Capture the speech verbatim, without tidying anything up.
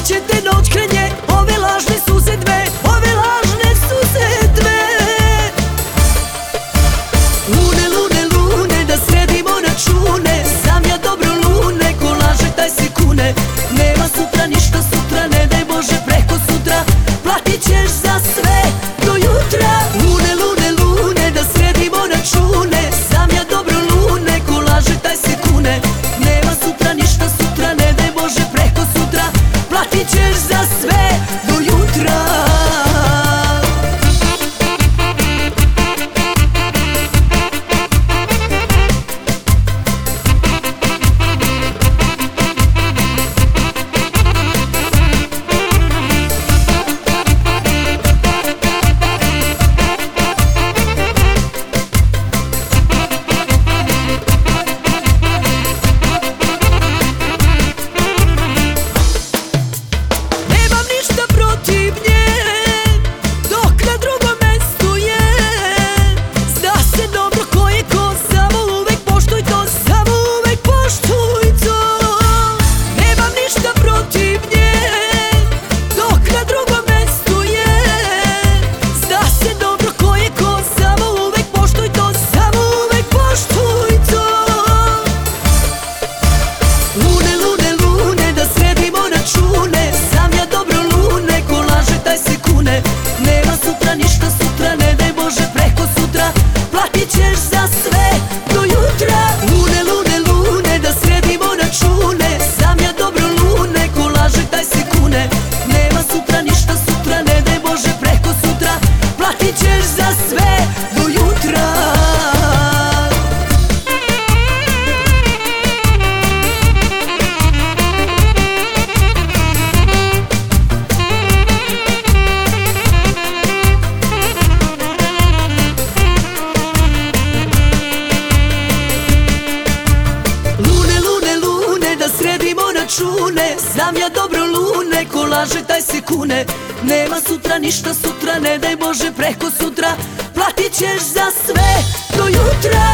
će te noć krenje, ove lažne suze dve, ove lažne suze dve. Lune, lune, lune, da sredimo račune, sam ja dobro lune, ko laže taj se kune. Nema sutra ništa, sutra ne daj Bože preko sutra, platit ćeš za sve do jutra. Lune, lune, lune, da sredimo račune, sam ja dobro lune, ko laže taj se kune. Nema sutra ništa, sutra ne daj Bože preko sutra, platit ćeš za sve do jutra. Znam ja dobro lune, ko laže taj se kune. Nema sutra ništa, sutra ne daj Bože preko sutra, platit ćeš za sve do jutra.